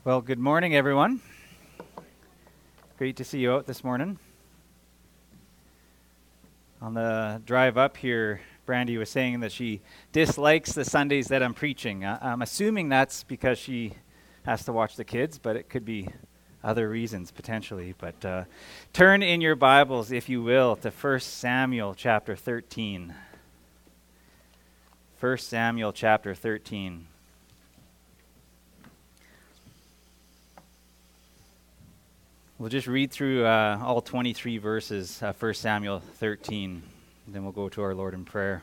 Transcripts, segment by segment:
Well, good morning, everyone. Great to see you out this morning. On the drive up here, Brandy was saying that she dislikes the Sundays that I'm preaching. I'm assuming that's because she has to watch the kids, but it could be other reasons potentially. But turn in your Bibles, if you will, to 1 Samuel chapter 13. 1 Samuel chapter 13. We'll just read through all 23 verses, 1 Samuel 13, and then we'll go to our Lord in prayer.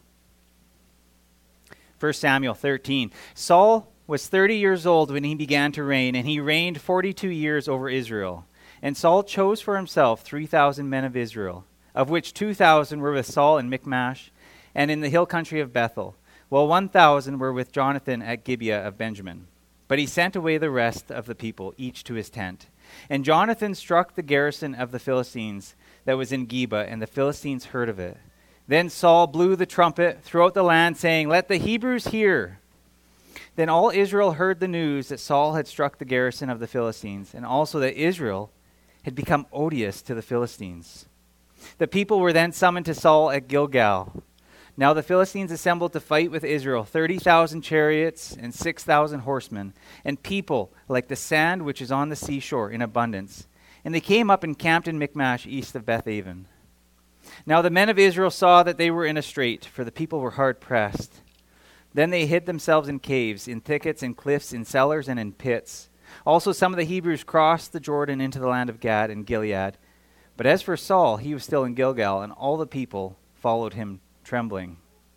1 Samuel 13. Saul was 30 years old when he began to reign, and he reigned 42 years over Israel. And Saul chose for himself 3,000 men of Israel, of which 2,000 were with Saul in Michmash and in the hill country of Bethel, while 1,000 were with Jonathan at Gibeah of Benjamin. But he sent away the rest of the people, each to his tent. And Jonathan struck the garrison of the Philistines that was in Geba, and the Philistines heard of it. Then Saul blew the trumpet throughout the land, saying, "Let the Hebrews hear." Then all Israel heard the news that Saul had struck the garrison of the Philistines, and also that Israel had become odious to the Philistines. The people were then summoned to Saul at Gilgal. Now the Philistines assembled to fight with Israel, 30,000 chariots and 6,000 horsemen, and people like the sand which is on the seashore in abundance. And they came up and camped in Michmash east of Bethaven. Now the men of Israel saw that they were in a strait, for the people were hard pressed. Then they hid themselves in caves, in thickets, in cliffs, in cellars, and in pits. Also some of the Hebrews crossed the Jordan into the land of Gad and Gilead. But as for Saul, he was still in Gilgal, and all the people followed him trembling.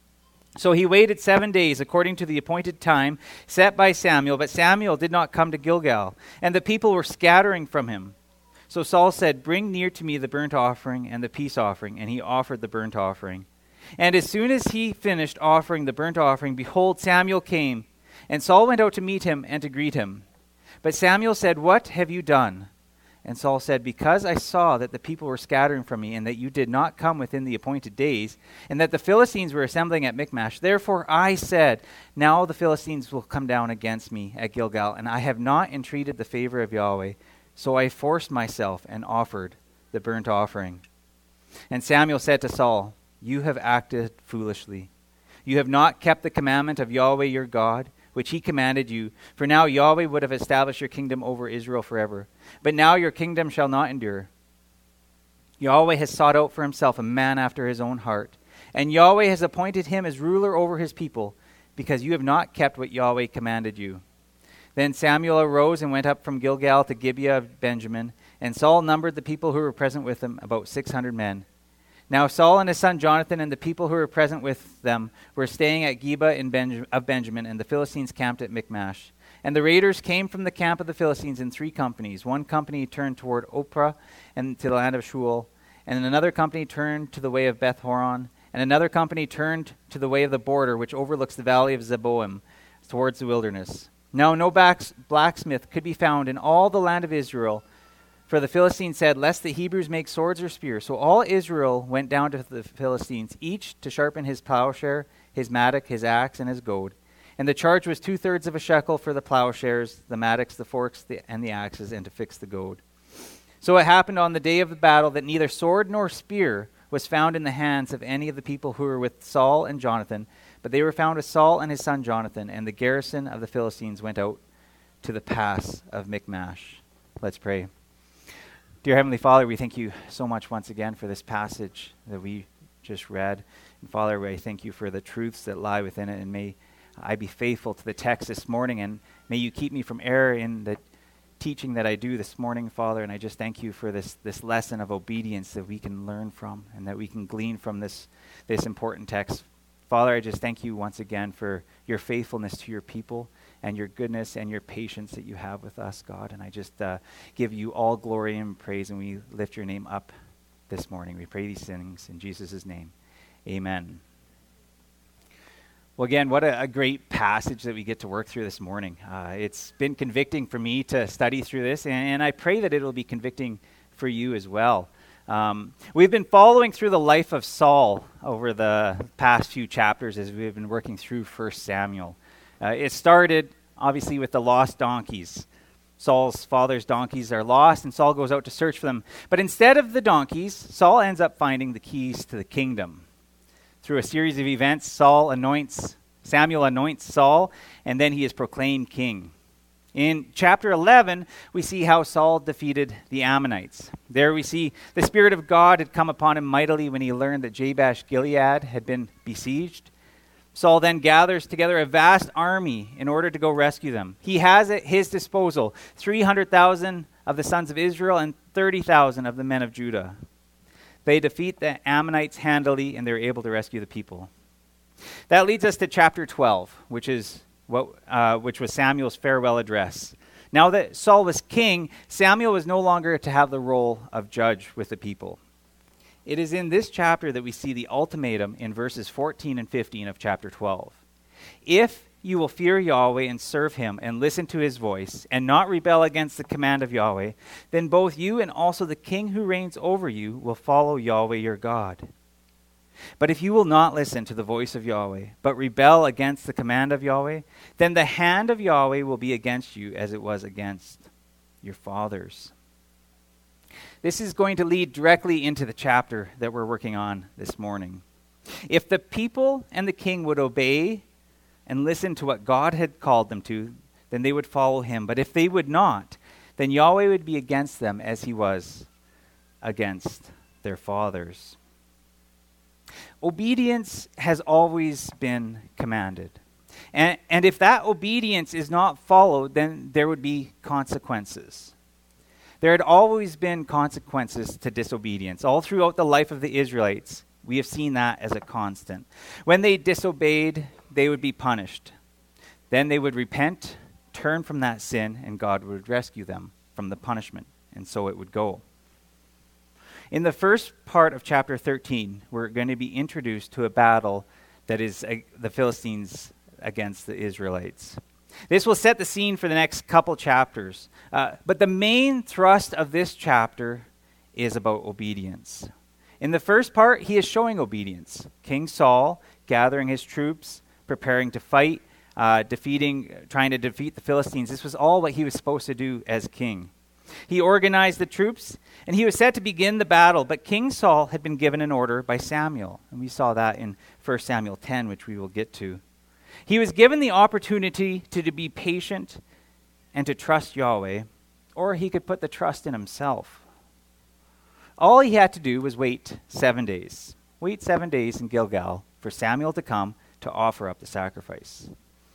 So he waited 7 days according to the appointed time set by Samuel, but Samuel did not come to Gilgal, and the people were scattering from him. So Saul said, "Bring near to me the burnt offering and the peace offering," and he offered the burnt offering. And as soon as he finished offering the burnt offering, behold, Samuel came, and Saul went out to meet him and to greet him. But Samuel said, "What have you done?" And Saul said, "Because I saw that the people were scattering from me, and that you did not come within the appointed days, and that the Philistines were assembling at Michmash. Therefore I said, now the Philistines will come down against me at Gilgal, and I have not entreated the favor of Yahweh. So I forced myself and offered the burnt offering." And Samuel said to Saul, "You have acted foolishly. You have not kept the commandment of Yahweh your God, which he commanded you. For now Yahweh would have established your kingdom over Israel forever. But now your kingdom shall not endure. Yahweh has sought out for himself a man after his own heart, and Yahweh has appointed him as ruler over his people, because you have not kept what Yahweh commanded you." Then Samuel arose and went up from Gilgal to Gibeah of Benjamin, and Saul numbered the people who were present with him, about 600 men. Now Saul and his son Jonathan and the people who were present with them were staying at Geba of Benjamin, and the Philistines camped at Michmash. And the raiders came from the camp of the Philistines in 3 companies. One company turned toward Ophrah and to the land of Shual, and another company turned to the way of Beth-horon, and another company turned to the way of the border, which overlooks the valley of Zeboim, towards the wilderness. Now no blacksmith could be found in all the land of Israel, for the Philistines said, "Lest the Hebrews make swords or spears." So all Israel went down to the Philistines, each to sharpen his plowshare, his mattock, his axe, and his goad. And the charge was 2/3 of a shekel for the plowshares, the mattocks, the forks, and the axes, and to fix the goad. So it happened on the day of the battle that neither sword nor spear was found in the hands of any of the people who were with Saul and Jonathan, but they were found with Saul and his son Jonathan, and the garrison of the Philistines went out to the pass of Michmash. Let's pray. Dear Heavenly Father, we thank you so much once again for this passage that we just read. And Father, I thank you for the truths that lie within it, and may I be faithful to the text this morning, and may you keep me from error in the teaching that I do this morning, Father. And I just thank you for this lesson of obedience that we can learn from and that we can glean from this important text. Father, I just thank you once again for your faithfulness to your people and your goodness and your patience that you have with us, God. And I just give you all glory and praise, and we lift your name up this morning. We pray these things in Jesus' name. Amen. Well, again, what a great passage that we get to work through this morning. It's been convicting for me to study through this, and I pray that it'll be convicting for you as well. We've been following through the life of Saul over the past few chapters as we've been working through 1 Samuel. It started, obviously, with the lost donkeys. Saul's father's donkeys are lost, and Saul goes out to search for them. But instead of the donkeys, Saul ends up finding the keys to the kingdom. Through a series of events, Samuel anoints Saul, and then he is proclaimed king. In chapter 11, we see how Saul defeated the Ammonites. There we see the Spirit of God had come upon him mightily when he learned that Jabesh Gilead had been besieged. Saul then gathers together a vast army in order to go rescue them. He has at his disposal 300,000 of the sons of Israel and 30,000 of the men of Judah. They defeat the Ammonites handily, and they're able to rescue the people. That leads us to chapter 12, which was Samuel's farewell address. Now that Saul was king, Samuel was no longer to have the role of judge with the people. It is in this chapter that we see the ultimatum in verses 14 and 15 of chapter 12. If you will fear Yahweh and serve him and listen to his voice and not rebel against the command of Yahweh, then both you and also the king who reigns over you will follow Yahweh your God. But if you will not listen to the voice of Yahweh, but rebel against the command of Yahweh, then the hand of Yahweh will be against you as it was against your fathers. This is going to lead directly into the chapter that we're working on this morning. If the people and the king would obey and listen to what God had called them to, then they would follow him. But if they would not, then Yahweh would be against them as he was against their fathers. Obedience has always been commanded. And if that obedience is not followed, then there would be consequences. There had always been consequences to disobedience. All throughout the life of the Israelites, we have seen that as a constant. When they disobeyed, they would be punished. Then they would repent, turn from that sin, and God would rescue them from the punishment. And so it would go. In the first part of chapter 13, we're going to be introduced to a battle that is the Philistines against the Israelites. This will set the scene for the next couple chapters. But the main thrust of this chapter is about obedience. In the first part, he is showing obedience. King Saul gathering his troops, preparing to fight, trying to defeat the Philistines. This was all what he was supposed to do as king. He organized the troops, and he was set to begin the battle, but King Saul had been given an order by Samuel. And we saw that in 1 Samuel 10, which we will get to. He was given the opportunity to be patient and to trust Yahweh, or he could put the trust in himself. All he had to do was wait 7 days. Wait 7 days in Gilgal for Samuel to come to offer up the sacrifice.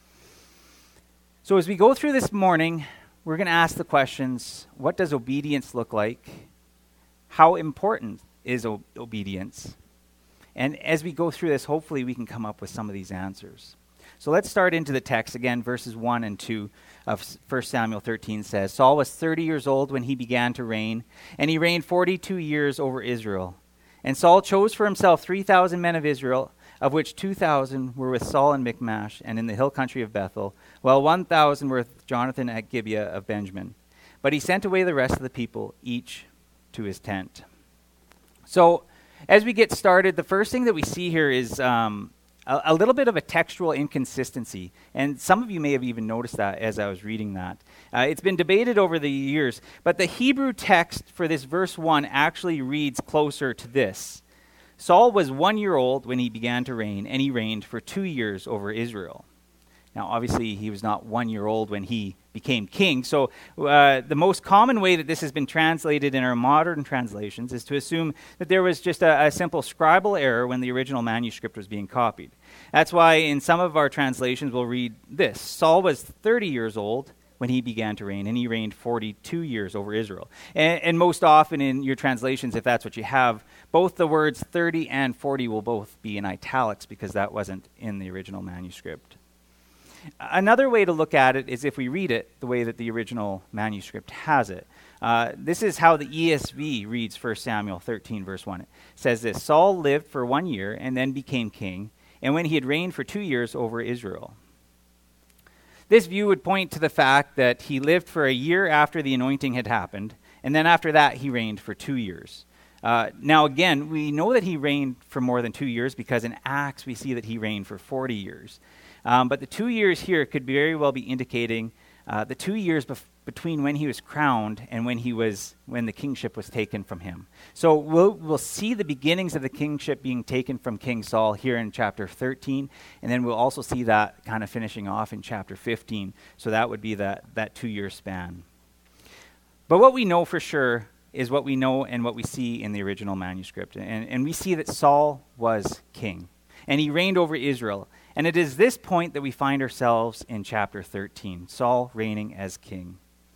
So as we go through this morning, we're going to ask the questions, what does obedience look like? How important is obedience? And as we go through this, hopefully we can come up with some of these answers. So let's start into the text again. Verses 1 and 2 of 1 Samuel 13 says, Saul was 30 years old when he began to reign, and he reigned 42 years over Israel. And Saul chose for himself 3,000 men of Israel, of which 2,000 were with Saul in Michmash and in the hill country of Bethel, while 1,000 were with Jonathan at Gibeah of Benjamin. But he sent away the rest of the people, each to his tent. So as we get started, the first thing that we see here is a little bit of a textual inconsistency. And some of you may have even noticed that as I was reading that. It's been debated over the years, but the Hebrew text for this verse 1 actually reads closer to this. Saul was 1 year old when he began to reign, and he reigned for 2 years over Israel. Now, obviously, he was not 1 year old when he became king. So the most common way that this has been translated in our modern translations is to assume that there was just a simple scribal error when the original manuscript was being copied. That's why in some of our translations we'll read this. Saul was 30 years old when he began to reign, and he reigned 42 years over Israel. And most often in your translations, if that's what you have, both the words 30 and 40 will both be in italics because that wasn't in the original manuscript. Another way to look at it is if we read it the way that the original manuscript has it. This is how the ESV reads 1 Samuel 13, verse 1. It says this, Saul lived for 1 year and then became king, and when he had reigned for 2 years over Israel. This view would point to the fact that he lived for a year after the anointing had happened, and then after that he reigned for 2 years. Now again, we know that he reigned for more than 2 years because in Acts we see that he reigned for 40 years. But the 2 years here could very well be indicating the 2 years between when he was crowned and when the kingship was taken from him. So we'll see the beginnings of the kingship being taken from King Saul here in chapter 13, and then we'll also see that kind of finishing off in chapter 15. So that would be that 2-year span. But what we know for sure is what we know and what we see in the original manuscript. And we see that Saul was king, and he reigned over Israel. And it is this point that we find ourselves in chapter 13, Saul reigning as king.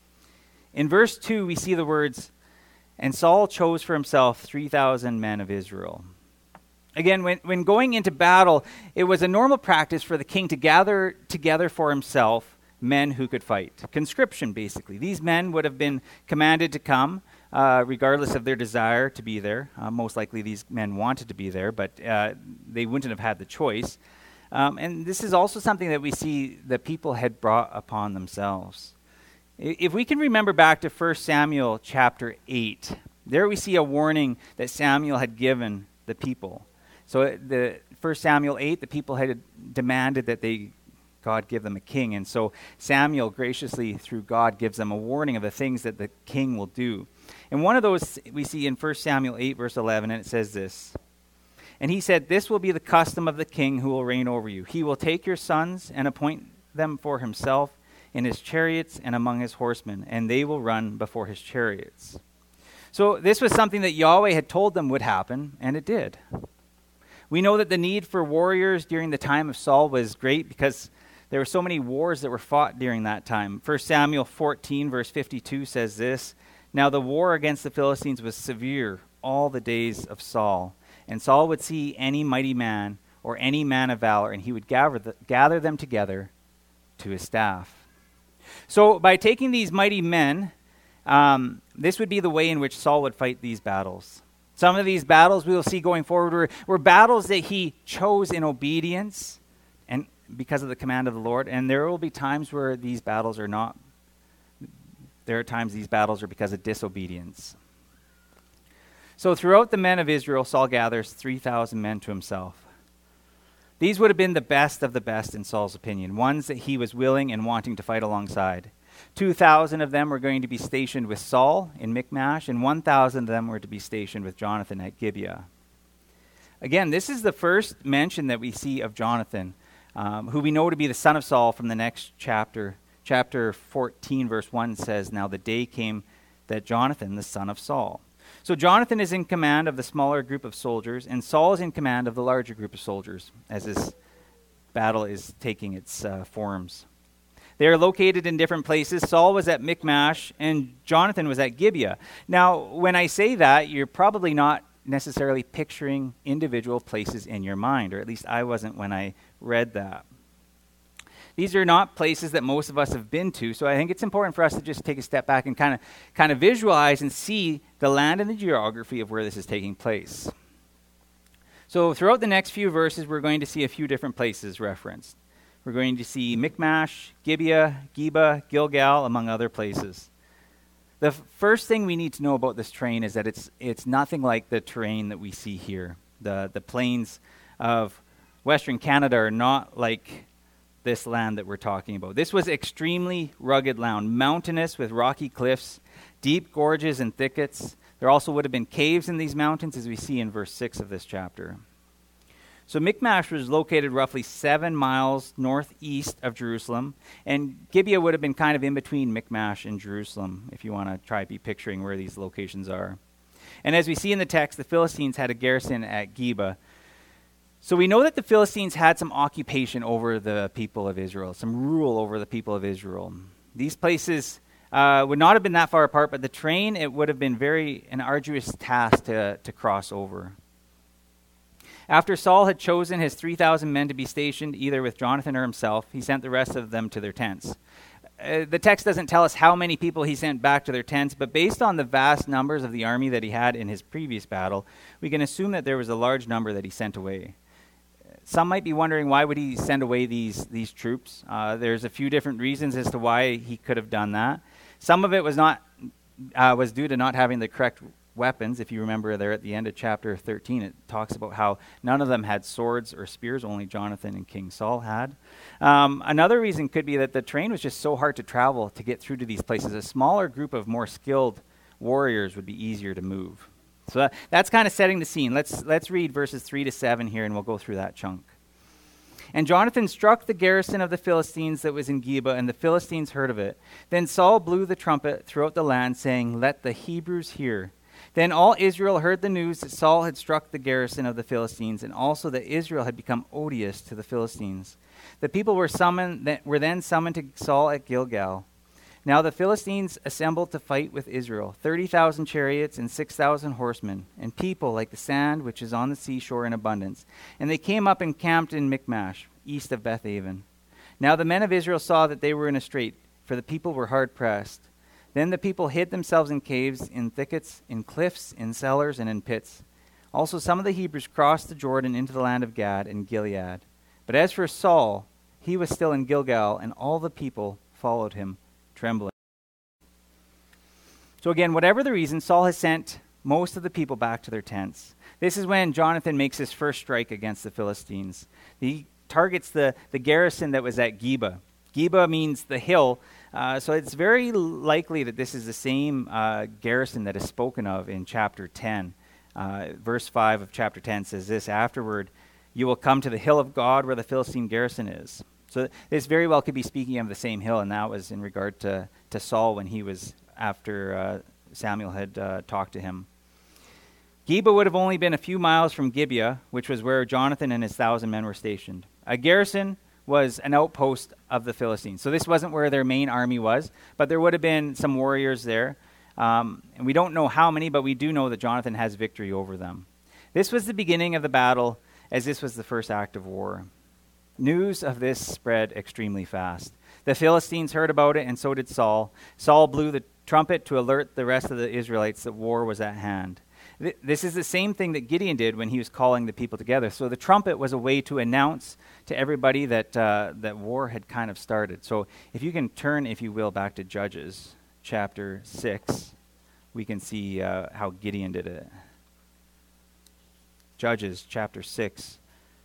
In verse 2, we see the words, "And Saul chose for himself 3,000 men of Israel." Again, when going into battle, it was a normal practice for the king to gather together for himself men who could fight. Conscription, basically. These men would have been commanded to come, regardless of their desire to be there. Most likely these men wanted to be there, but they wouldn't have had the choice. And this is also something that we see the people had brought upon themselves. If we can remember back to 1 Samuel chapter 8, there we see a warning that Samuel had given the people. So the 1 Samuel 8, the people had demanded that God give them a king. And so Samuel graciously, through God, gives them a warning of the things that the king will do. And one of those we see in 1 Samuel 8, verse 11, and it says this, "And he said, 'This will be the custom of the king who will reign over you. He will take your sons and appoint them for himself in his chariots and among his horsemen, and they will run before his chariots.'" So this was something that Yahweh had told them would happen, and it did. We know that the need for warriors during the time of Saul was great because there were so many wars that were fought during that time. 1 Samuel 14, verse 52 says this, "Now the war against the Philistines was severe all the days of Saul. And Saul would see any mighty man or any man of valor, and he would gather them together to his staff." So by taking these mighty men, this would be the way in which Saul would fight these battles. Some of these battles we will see going forward were battles that he chose in obedience and because of the command of the Lord. And there will be times where these battles are not. There are times these battles are because of disobedience. So throughout the men of Israel, Saul gathers 3,000 men to himself. These would have been the best of the best in Saul's opinion, ones that he was willing and wanting to fight alongside. 2,000 of them were going to be stationed with Saul in Michmash, and 1,000 of them were to be stationed with Jonathan at Gibeah. Again, this is the first mention that we see of Jonathan, who we know to be the son of Saul from the next chapter. Chapter 14, verse 1 says, "Now the day came that Jonathan, the son of Saul." So Jonathan is in command of the smaller group of soldiers, and Saul is in command of the larger group of soldiers as this battle is taking its forms. They are located in different places. Saul was at Michmash, and Jonathan was at Gibeah. Now, when I say that, you're probably not necessarily picturing individual places in your mind, or at least I wasn't when I read that. These are not places that most of us have been to, so I think it's important for us to just take a step back and kind of visualize and see the land and the geography of where this is taking place. So throughout the next few verses, we're going to see a few different places referenced. We're going to see Michmash, Gibeah, Geba, Gilgal, among other places. The first thing we need to know about this terrain is that it's nothing like the terrain that we see here. The plains of Western Canada are not like this land that we're talking about. This was extremely rugged land, mountainous with rocky cliffs, deep gorges and thickets. There also would have been caves in these mountains, as we see in verse 6 of this chapter. So Michmash was located roughly 7 miles northeast of Jerusalem, and Gibeah would have been kind of in between Michmash and Jerusalem, if you want to try to be picturing where these locations are. And as we see in the text, the Philistines had a garrison at Geba. So we know that the Philistines had some occupation over the people of Israel, some rule over the people of Israel. These places would not have been that far apart, but the terrain, it would have been an arduous task to cross over. After Saul had chosen his 3,000 men to be stationed either with Jonathan or himself, he sent the rest of them to their tents. The text doesn't tell us how many people he sent back to their tents, but based on the vast numbers of the army that he had in his previous battle, we can assume that there was a large number that he sent away. Some might be wondering, why would he send away these troops? There's a few different reasons as to why he could have done that. Some of it was due to not having the correct weapons. If you remember there at the end of chapter 13, it talks about how none of them had swords or spears, only Jonathan and King Saul had. Another reason could be that the terrain was just so hard to travel to get through to these places. A smaller group of more skilled warriors would be easier to move. So that's kind of setting the scene. Let's read verses 3 to 7 here, and we'll go through that chunk. And Jonathan struck the garrison of the Philistines that was in Geba, and the Philistines heard of it. Then Saul blew the trumpet throughout the land, saying, "Let the Hebrews hear." Then all Israel heard the news that Saul had struck the garrison of the Philistines, and also that Israel had become odious to the Philistines. The people were then summoned to Saul at Gilgal. Now the Philistines assembled to fight with Israel, 30,000 chariots and 6,000 horsemen, and people like the sand which is on the seashore in abundance. And they came up and camped in Michmash, east of Bethaven. Now the men of Israel saw that they were in a strait, for the people were hard pressed. Then the people hid themselves in caves, in thickets, in cliffs, in cellars, and in pits. Also some of the Hebrews crossed the Jordan into the land of Gad and Gilead. But as for Saul, he was still in Gilgal, and all the people followed him, trembling. So again, whatever the reason, Saul has sent most of the people back to their tents. This is when Jonathan makes his first strike against the Philistines. He targets the garrison that was at Geba. Geba means the hill, so it's very likely that this is the same garrison that is spoken of in chapter 10. Verse 5 of chapter 10 says this, "Afterward, you will come to the hill of God where the Philistine garrison is." So this very well could be speaking of the same hill, and that was in regard to Saul when he was after Samuel had talked to him. Geba would have only been a few miles from Gibeah, which was where Jonathan and his 1,000 men were stationed. A garrison was an outpost of the Philistines. So this wasn't where their main army was, but there would have been some warriors there. And we don't know how many, but we do know that Jonathan has victory over them. This was the beginning of the battle, as this was the first act of war. News of this spread extremely fast. The Philistines heard about it, and so did Saul. Saul blew the trumpet to alert the rest of the Israelites that war was at hand. This is the same thing that Gideon did when he was calling the people together. So the trumpet was a way to announce to everybody that that war had kind of started. So if you can turn, if you will, back to Judges chapter 6, we can see how Gideon did it. Judges chapter 6.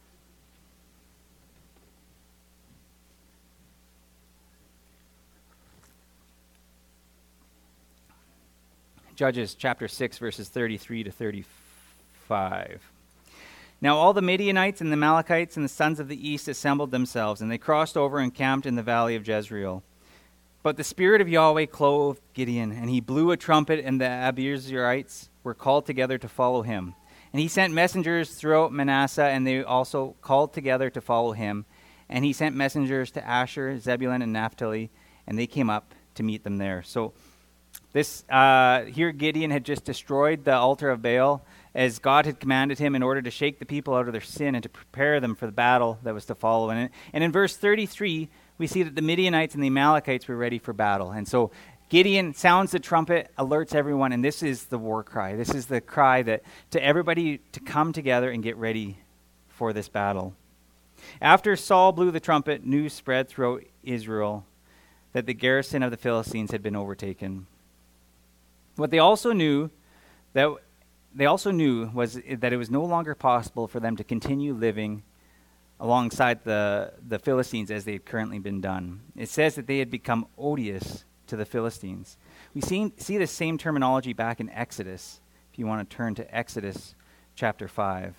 Judges chapter 6, verses 33 to 35. Now all the Midianites and the Amalekites and the sons of the east assembled themselves, and they crossed over and camped in the valley of Jezreel. But the Spirit of Yahweh clothed Gideon, and he blew a trumpet, and the Abiezrites were called together to follow him. And he sent messengers throughout Manasseh, and they also called together to follow him. And he sent messengers to Asher, Zebulun, and Naphtali, and they came up to meet them there. So this here Gideon had just destroyed the altar of Baal as God had commanded him in order to shake the people out of their sin and to prepare them for the battle that was to follow. And in verse 33, we see that the Midianites and the Amalekites were ready for battle. And so Gideon sounds the trumpet, alerts everyone, and this is the war cry. This is the cry that to everybody to come together and get ready for this battle. After Saul blew the trumpet, news spread throughout Israel that the garrison of the Philistines had been overtaken. What they also knew was that it was no longer possible for them to continue living alongside the Philistines as they had currently been done. It says that they had become odious to the Philistines. We see the same terminology back in Exodus, if you want to turn to Exodus chapter 5.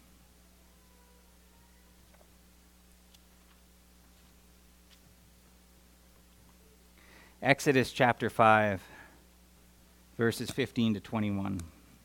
Exodus chapter 5. Verses 15 to 21.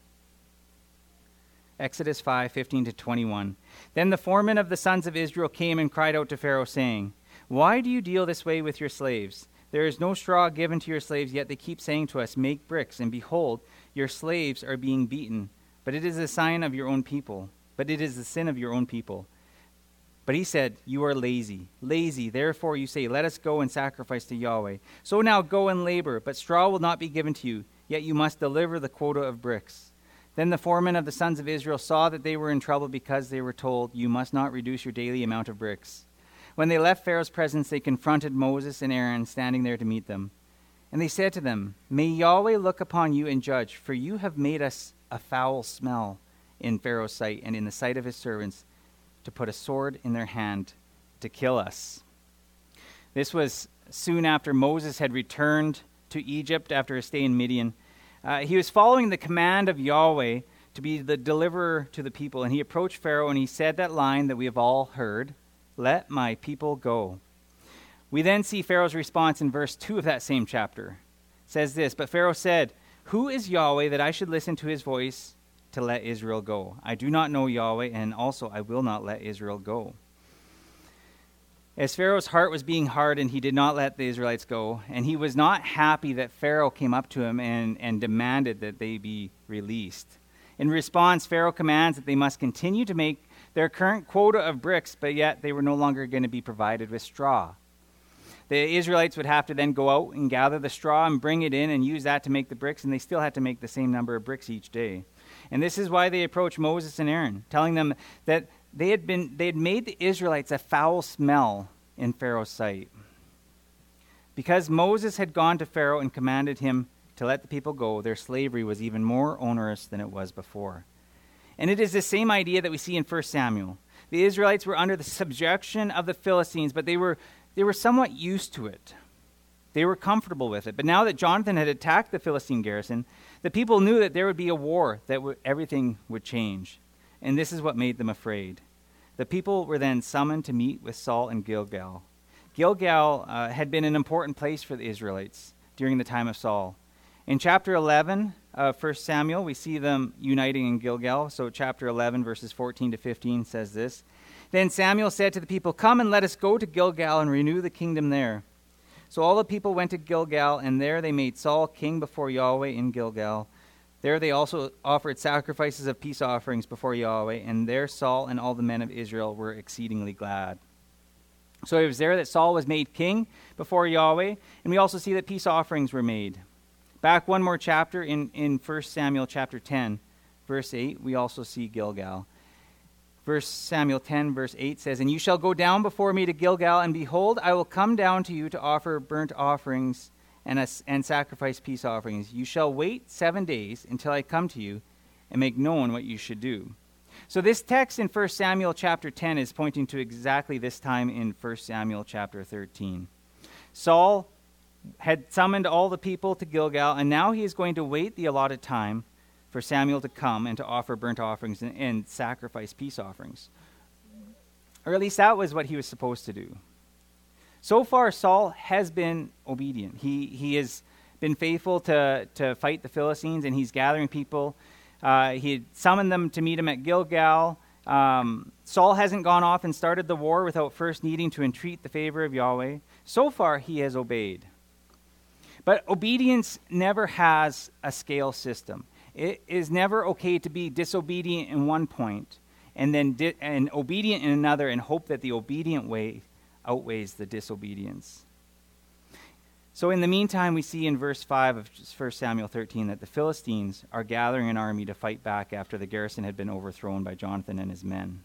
Exodus 5, 15 to 21. Then the foreman of the sons of Israel came and cried out to Pharaoh, saying, "Why do you deal this way with your slaves? There is no straw given to your slaves, yet they keep saying to us, 'Make bricks,' and behold, your slaves are being beaten. But it is a sign of your own people. But it is the sin of your own people." But he said, "You are lazy. Therefore you say, 'Let us go and sacrifice to Yahweh.' So now go and labor, but straw will not be given to you. Yet you must deliver the quota of bricks." Then the foreman of the sons of Israel saw that they were in trouble because they were told, "You must not reduce your daily amount of bricks." When they left Pharaoh's presence, they confronted Moses and Aaron standing there to meet them. And they said to them, "May Yahweh look upon you and judge, for you have made us a foul smell in Pharaoh's sight and in the sight of his servants, to put a sword in their hand to kill us." This was soon after Moses had returned to Egypt after a stay in Midian. He was following the command of Yahweh to be the deliverer to the people, and he approached Pharaoh and he said that line that we have all heard, "Let my people go." We then see Pharaoh's response in verse 2 of that same chapter. It says this, "But Pharaoh said, 'Who is Yahweh that I should listen to his voice to let Israel go? I do not know Yahweh, and also I will not let Israel go.'" As Pharaoh's heart was being hardened, he did not let the Israelites go, and he was not happy that Pharaoh came up to him and demanded that they be released. In response, Pharaoh commands that they must continue to make their current quota of bricks, but yet they were no longer going to be provided with straw. The Israelites would have to then go out and gather the straw and bring it in and use that to make the bricks, and they still had to make the same number of bricks each day. And this is why they approached Moses and Aaron, telling them that they had made the Israelites a foul smell in Pharaoh's sight. Because Moses had gone to Pharaoh and commanded him to let the people go, their slavery was even more onerous than it was before. And it is the same idea that we see in 1 Samuel. The Israelites were under the subjection of the Philistines, but they were somewhat used to it. They were comfortable with it. But now that Jonathan had attacked the Philistine garrison, the people knew that there would be a war, that everything would change. And this is what made them afraid. The people were then summoned to meet with Saul in Gilgal. Gilgal had been an important place for the Israelites during the time of Saul. In chapter 11 of 1 Samuel, we see them uniting in Gilgal. So chapter 11, verses 14 to 15 says this. "Then Samuel said to the people, 'Come and let us go to Gilgal and renew the kingdom there.' So all the people went to Gilgal, and there they made Saul king before Yahweh in Gilgal. There they also offered sacrifices of peace offerings before Yahweh, and there Saul and all the men of Israel were exceedingly glad." So it was there that Saul was made king before Yahweh, and we also see that peace offerings were made. Back one more chapter in 1 Samuel chapter 10, verse 8, we also see Gilgal. 1 Samuel 10, verse 8 says, "And you shall go down before me to Gilgal, and behold, I will come down to you to offer burnt offerings and sacrifice peace offerings. You shall wait 7 days until I come to you and make known what you should do." So this text in 1 Samuel chapter 10 is pointing to exactly this time in 1 Samuel chapter 13. Saul had summoned all the people to Gilgal, and now he is going to wait the allotted time for Samuel to come and to offer burnt offerings and sacrifice peace offerings. Or at least that was what he was supposed to do. So far, Saul has been obedient. He has been faithful to fight the Philistines, and he's gathering people. He had summoned them to meet him at Gilgal. Saul hasn't gone off and started the war without first needing to entreat the favor of Yahweh. So far, he has obeyed. But obedience never has a scale system. It is never okay to be disobedient in one point and then and obedient in another and hope that the obedient way outweighs the disobedience. So in the meantime, we see in verse 5 of 1 Samuel 13 that the Philistines are gathering an army to fight back after the garrison had been overthrown by Jonathan and his men.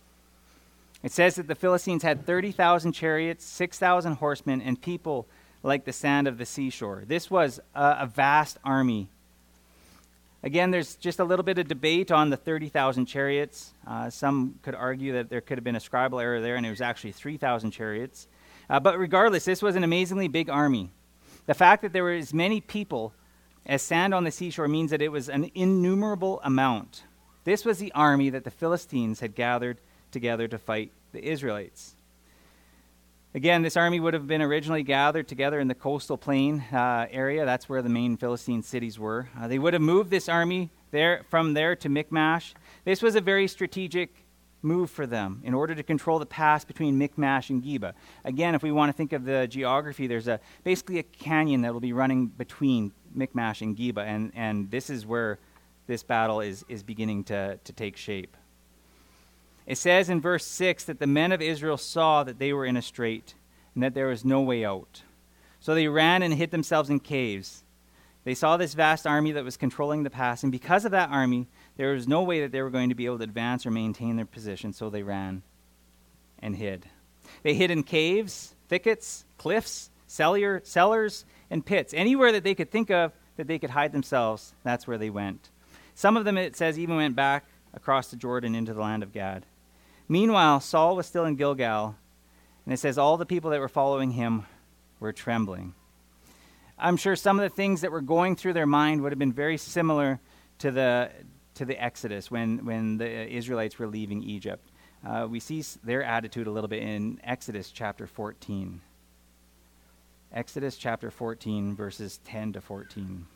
It says that the Philistines had 30,000 chariots, 6,000 horsemen, and people like the sand of the seashore. This was a vast army. Again, there's just a little bit of debate on the 30,000 chariots. Some could argue that there could have been a scribal error there, and it was actually 3,000 chariots. But regardless, this was an amazingly big army. The fact that there were as many people as sand on the seashore means that it was an innumerable amount. This was the army that the Philistines had gathered together to fight the Israelites. Again, this army would have been originally gathered together in the coastal plain area. That's where the main Philistine cities were. They would have moved this army from there to Michmash. This was a very strategic move for them in order to control the pass between Michmash and Geba. Again, if we want to think of the geography, there's basically a canyon that will be running between Michmash and Geba, and this is where this battle is beginning to take shape. It says in verse 6 that the men of Israel saw that they were in a strait and that there was no way out. So they ran and hid themselves in caves. They saw this vast army that was controlling the pass, and because of that army, there was no way that they were going to be able to advance or maintain their position, so they ran and hid. They hid in caves, thickets, cliffs, cellars, and pits. Anywhere that they could think of that they could hide themselves, that's where they went. Some of them, it says, even went back across the Jordan into the land of Gad. Meanwhile, Saul was still in Gilgal, and it says all the people that were following him were trembling. I'm sure some of the things that were going through their mind would have been very similar to the Exodus when the Israelites were leaving Egypt. We see their attitude a little bit in Exodus chapter 14. Exodus chapter 14, verses 10 to 14.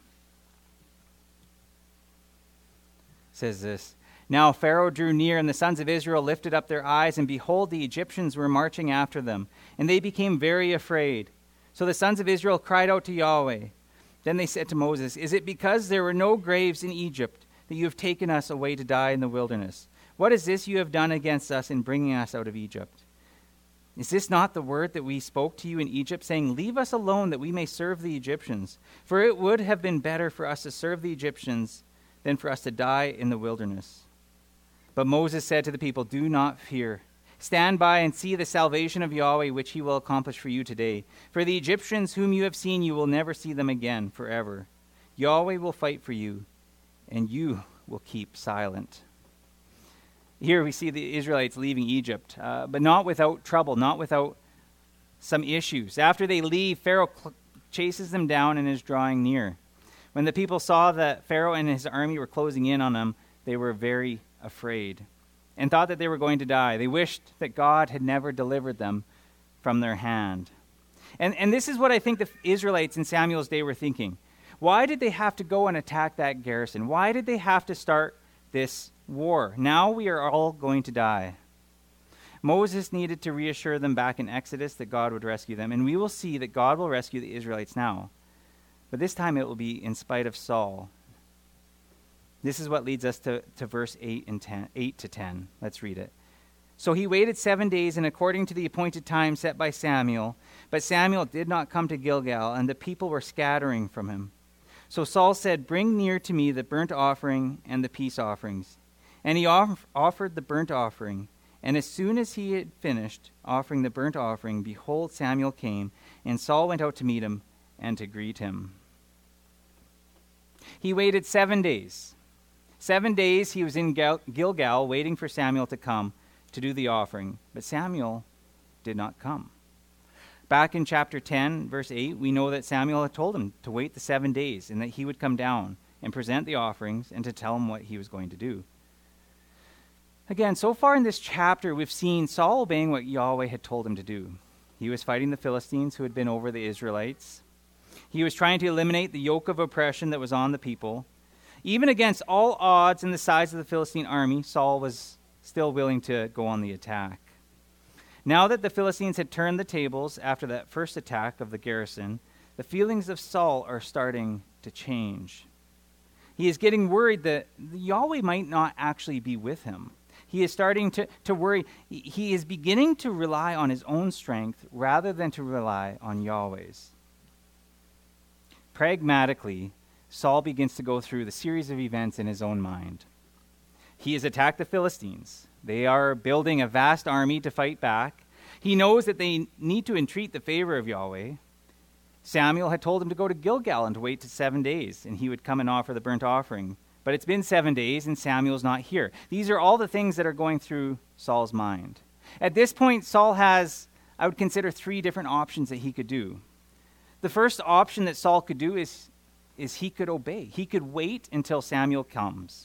Says this, "Now Pharaoh drew near, and the sons of Israel lifted up their eyes, and behold, the Egyptians were marching after them, and they became very afraid. So the sons of Israel cried out to Yahweh. Then they said to Moses, 'Is it because there were no graves in Egypt that you have taken us away to die in the wilderness? What is this you have done against us in bringing us out of Egypt? Is this not the word that we spoke to you in Egypt, saying, Leave us alone that we may serve the Egyptians? For it would have been better for us to serve the Egyptians than for us to die in the wilderness.' But Moses said to the people, 'Do not fear. Stand by and see the salvation of Yahweh, which he will accomplish for you today. For the Egyptians whom you have seen, you will never see them again forever. Yahweh will fight for you, and you will keep silent.'" Here we see the Israelites leaving Egypt, but not without trouble, not without some issues. After they leave, Pharaoh chases them down and is drawing near. When the people saw that Pharaoh and his army were closing in on them, they were very afraid and thought that they were going to die. They wished that God had never delivered them from their hand. And this is what I think the Israelites in Samuel's day were thinking. Why did they have to go and attack that garrison? Why did they have to start this war? Now we are all going to die. Moses needed to reassure them back in Exodus that God would rescue them, and we will see that God will rescue the Israelites now. But this time it will be in spite of Saul. This is what leads us to verse 8 to 10. Let's read it. "So he waited 7 days, and according to the appointed time set by Samuel, but Samuel did not come to Gilgal, and the people were scattering from him. So Saul said, 'Bring near to me the burnt offering and the peace offerings.' And he offered the burnt offering. And as soon as he had finished offering the burnt offering, behold, Samuel came, and Saul went out to meet him and to greet him." He waited 7 days. 7 days he was in Gilgal waiting for Samuel to come to do the offering, but Samuel did not come. Back in chapter 10, verse 8, we know that Samuel had told him to wait the 7 days and that he would come down and present the offerings and to tell him what he was going to do. Again, so far in this chapter, we've seen Saul obeying what Yahweh had told him to do. He was fighting the Philistines who had been over the Israelites. He was trying to eliminate the yoke of oppression that was on the people. Even against all odds and the size of the Philistine army, Saul was still willing to go on the attack. Now that the Philistines had turned the tables after that first attack of the garrison, the feelings of Saul are starting to change. He is getting worried that Yahweh might not actually be with him. He is starting to worry. He is beginning to rely on his own strength rather than to rely on Yahweh's. Pragmatically, Saul begins to go through the series of events in his own mind. He has attacked the Philistines. They are building a vast army to fight back. He knows that they need to entreat the favor of Yahweh. Samuel had told him to go to Gilgal and to wait 7 days, and he would come and offer the burnt offering. But it's been 7 days, and Samuel's not here. These are all the things that are going through Saul's mind. At this point, Saul has, I would consider, 3 different options that he could do. The first option that Saul could do is he could obey. He could wait until Samuel comes.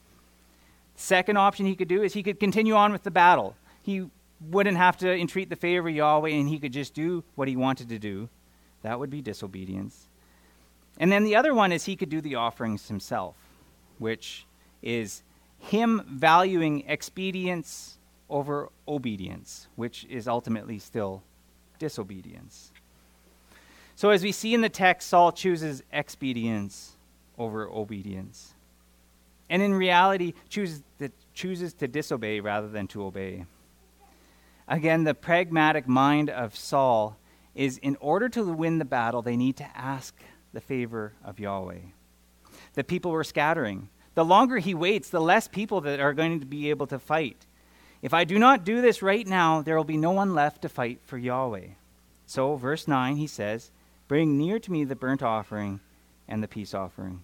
Second option he could do is he could continue on with the battle. He wouldn't have to entreat the favor of Yahweh, and he could just do what he wanted to do. That would be disobedience. And then the other one is he could do the offerings himself, which is him valuing expedience over obedience, which is ultimately still disobedience. So as we see in the text, Saul chooses expedience over obedience. And in reality, chooses to disobey rather than to obey. Again, the pragmatic mind of Saul is in order to win the battle, they need to ask the favor of Yahweh. The people were scattering. The longer he waits, the less people that are going to be able to fight. If I do not do this right now, there will be no one left to fight for Yahweh. So, verse 9, he says, Bring near to me the burnt offering and the peace offering."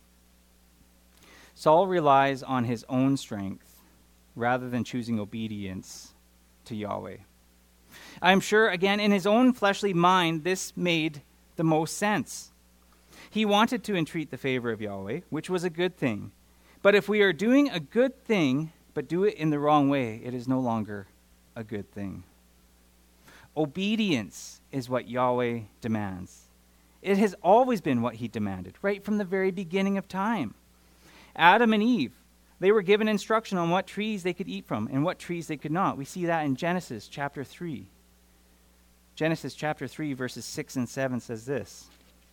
Saul relies on his own strength rather than choosing obedience to Yahweh. I'm sure, again, in his own fleshly mind, this made the most sense. He wanted to entreat the favor of Yahweh, which was a good thing. But if we are doing a good thing, but do it in the wrong way, it is no longer a good thing. Obedience is what Yahweh demands. It has always been what he demanded, right from the very beginning of time. Adam and Eve, they were given instruction on what trees they could eat from and what trees they could not. We see that in Genesis chapter 3. Genesis chapter 3, verses 6 and 7 says this.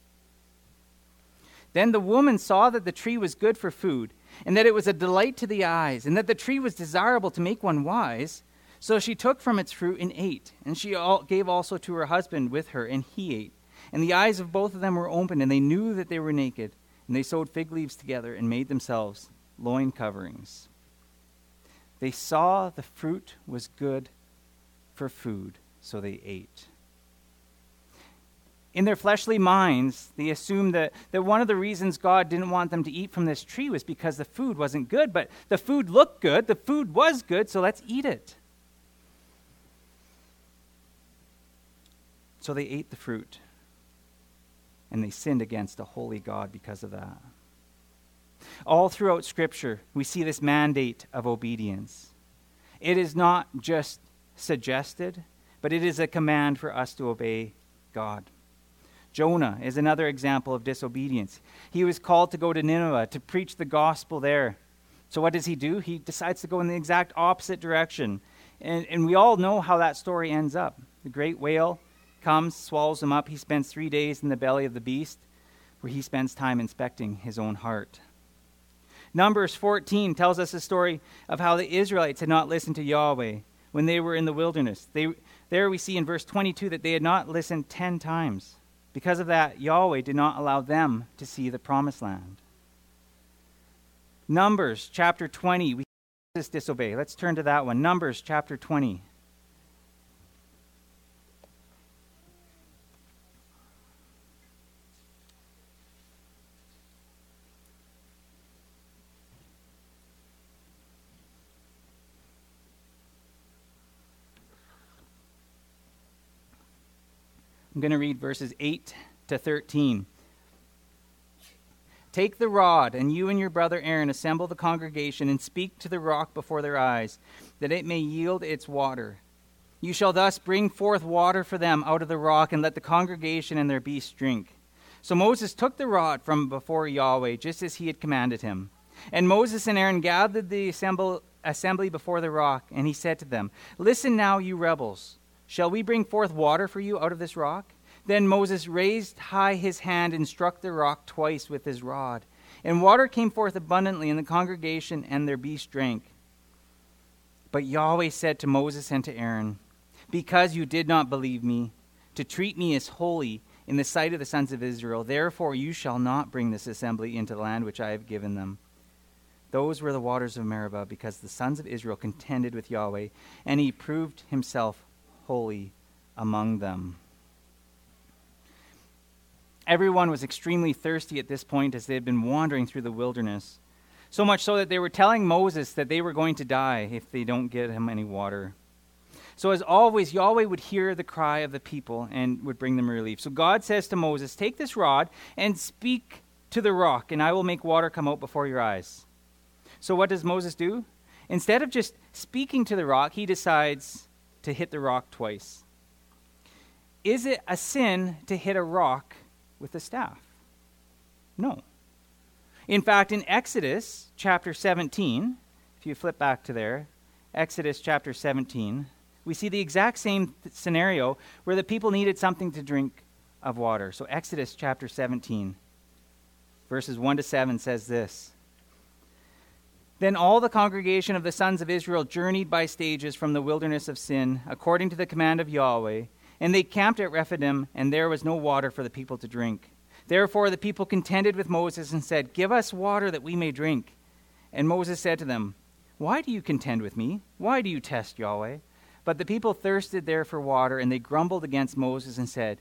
"Then the woman saw that the tree was good for food, and that it was a delight to the eyes, and that the tree was desirable to make one wise. So she took from its fruit and ate, and she gave also to her husband with her, and he ate. And the eyes of both of them were opened, and they knew that they were naked. And they sewed fig leaves together and made themselves loin coverings." They saw the fruit was good for food, so they ate. In their fleshly minds, they assumed that one of the reasons God didn't want them to eat from this tree was because the food wasn't good. But the food looked good, the food was good, so let's eat it. So they ate the fruit, and they sinned against a holy God because of that. All throughout Scripture, we see this mandate of obedience. It is not just suggested, but it is a command for us to obey God. Jonah is another example of disobedience. He was called to go to Nineveh to preach the gospel there. So what does he do? He decides to go in the exact opposite direction. And we all know how that story ends up. The great whale comes, swallows him up. He spends 3 days in the belly of the beast, where he spends time inspecting his own heart. Numbers 14 tells us a story of how the Israelites had not listened to Yahweh when they were in the wilderness. There we see in verse 22 that they had not listened 10 times. Because of that, Yahweh did not allow them to see the promised land. Numbers chapter 20, we see Moses disobey. Let's turn to that one. Numbers chapter 20. I'm going to read verses 8 to 13. "Take the rod, and you and your brother Aaron assemble the congregation and speak to the rock before their eyes, that it may yield its water. You shall thus bring forth water for them out of the rock, and let the congregation and their beasts drink." So Moses took the rod from before Yahweh, just as he had commanded him. And Moses and Aaron gathered the assembly before the rock, and he said to them, "Listen now, you rebels. Shall we bring forth water for you out of this rock?" Then Moses raised high his hand and struck the rock twice with his rod. And water came forth abundantly, and the congregation and their beasts drank. But Yahweh said to Moses and to Aaron, "Because you did not believe me, to treat me as holy in the sight of the sons of Israel, therefore you shall not bring this assembly into the land which I have given them." Those were the waters of Meribah, because the sons of Israel contended with Yahweh, and he proved himself holy among them. Everyone was extremely thirsty at this point as they had been wandering through the wilderness, so much so that they were telling Moses that they were going to die if they don't get him any water. So as always, Yahweh would hear the cry of the people and would bring them relief. So God says to Moses, "Take this rod and speak to the rock, and I will make water come out before your eyes." So what does Moses do? Instead of just speaking to the rock, he decides to hit the rock twice. Is it a sin to hit a rock with a staff? No. In fact, in Exodus chapter 17, if you flip back to there, Exodus chapter 17, we see the exact same scenario where the people needed something to drink of water. So Exodus chapter 17, verses 1 to 7 says this. "Then all the congregation of the sons of Israel journeyed by stages from the wilderness of Sin, according to the command of Yahweh, and they camped at Rephidim, and there was no water for the people to drink. Therefore the people contended with Moses and said, 'Give us water that we may drink.' And Moses said to them, 'Why do you contend with me? Why do you test Yahweh?' But the people thirsted there for water, and they grumbled against Moses and said,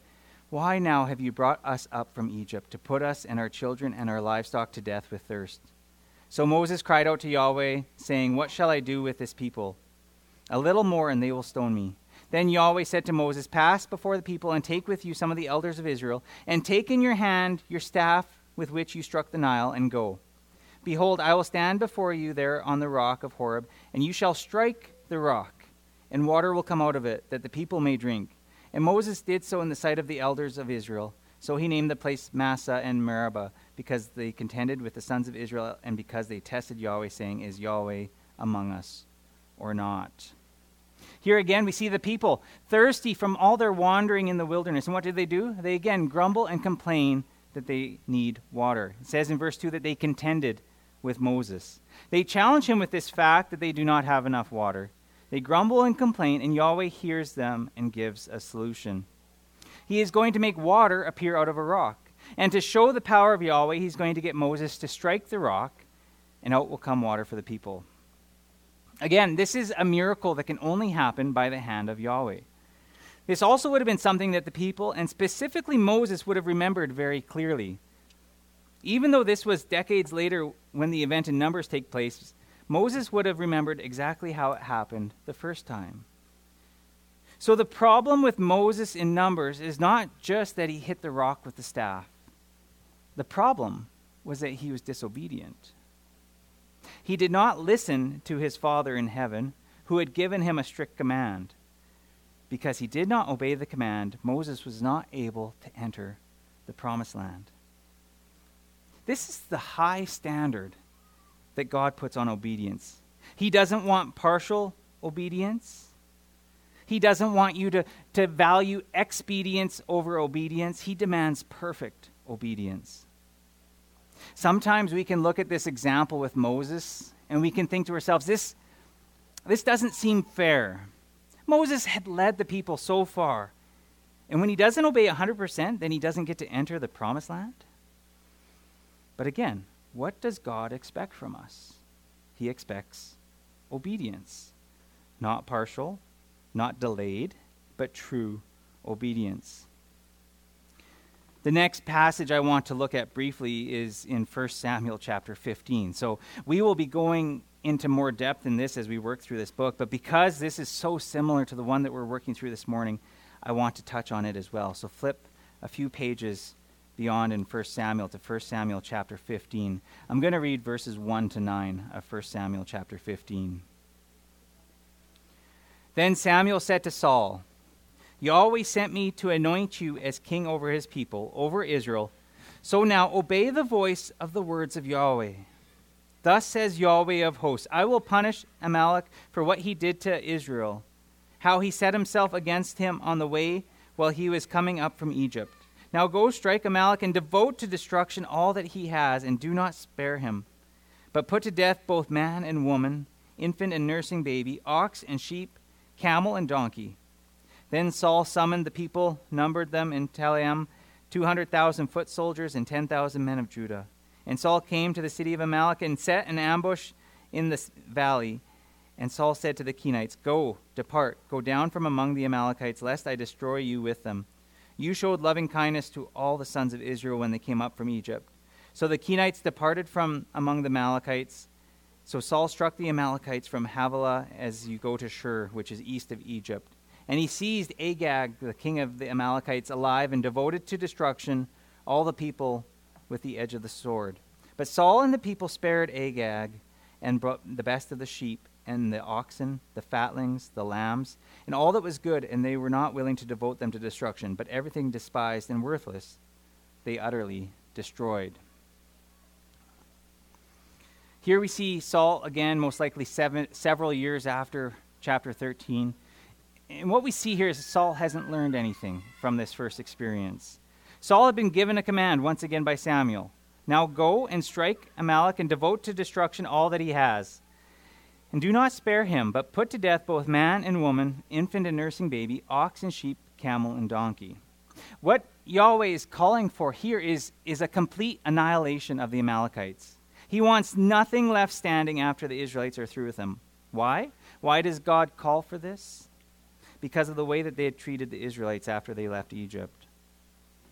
Why now have you brought us up from Egypt to put us and our children and our livestock to death with thirst? So Moses cried out to Yahweh, saying, What shall I do with this people? A little more, and they will stone me. Then Yahweh said to Moses, Pass before the people, and take with you some of the elders of Israel, and take in your hand your staff with which you struck the Nile, and go. Behold, I will stand before you there on the rock of Horeb, and you shall strike the rock, and water will come out of it, that the people may drink. And Moses did so in the sight of the elders of Israel. So he named the place Massah and Meribah, because they contended with the sons of Israel, and because they tested Yahweh, saying, Is Yahweh among us or not? Here again we see the people thirsty from all their wandering in the wilderness. And what do? They again grumble and complain that they need water. It says in verse 2 that they contended with Moses. They challenge him with this fact that they do not have enough water. They grumble and complain, and Yahweh hears them and gives a solution. He is going to make water appear out of a rock. And to show the power of Yahweh, he's going to get Moses to strike the rock, and out will come water for the people. Again, this is a miracle that can only happen by the hand of Yahweh. This also would have been something that the people, and specifically Moses, would have remembered very clearly. Even though this was decades later when the event in Numbers take place, Moses would have remembered exactly how it happened the first time. So the problem with Moses in Numbers is not just that he hit the rock with the staff. The problem was that he was disobedient. He did not listen to his Father in heaven, who had given him a strict command. Because he did not obey the command, Moses was not able to enter the promised land. This is the high standard that God puts on obedience. He doesn't want partial obedience. He doesn't want you to value expedience over obedience. He demands perfect obedience. Sometimes we can look at this example with Moses and we can think to ourselves, this doesn't seem fair. Moses had led the people so far, and when he doesn't obey 100%, then he doesn't get to enter the promised land? But again, what does God expect from us? He expects obedience. Not partial, not delayed, but true obedience. The next passage I want to look at briefly is in 1 Samuel chapter 15. So we will be going into more depth in this as we work through this book, but because this is so similar to the one that we're working through this morning, I want to touch on it as well. So flip a few pages beyond in 1 Samuel to 1 Samuel chapter 15. I'm going to read verses 1 to 9 of 1 Samuel chapter 15. Then Samuel said to Saul, Yahweh sent me to anoint you as king over his people, over Israel. So now obey the voice of the words of Yahweh. Thus says Yahweh of hosts, I will punish Amalek for what he did to Israel, how he set himself against him on the way while he was coming up from Egypt. Now go strike Amalek and devote to destruction all that he has, and do not spare him. But put to death both man and woman, infant and nursing baby, ox and sheep, camel and donkey. Then Saul summoned the people, numbered them in Telaim, 200,000 foot soldiers and 10,000 men of Judah. And Saul came to the city of Amalek and set an ambush in the valley. And Saul said to the Kenites, Go, depart, go down from among the Amalekites, lest I destroy you with them. You showed loving kindness to all the sons of Israel when they came up from Egypt. So the Kenites departed from among the Amalekites. So Saul struck the Amalekites from Havilah as you go to Shur, which is east of Egypt. And he seized Agag, the king of the Amalekites, alive, and devoted to destruction all the people with the edge of the sword. But Saul and the people spared Agag and brought the best of the sheep and the oxen, the fatlings, the lambs, and all that was good, and they were not willing to devote them to destruction, but everything despised and worthless they utterly destroyed. Here we see Saul again, most likely several years after chapter 13. And what we see here is Saul hasn't learned anything from this first experience. Saul had been given a command once again by Samuel. Now go and strike Amalek and devote to destruction all that he has. And do not spare him, but put to death both man and woman, infant and nursing baby, ox and sheep, camel and donkey. What Yahweh is calling for here is a complete annihilation of the Amalekites. He wants nothing left standing after the Israelites are through with them. Why? Why does God call for this? Because of the way that they had treated the Israelites after they left Egypt.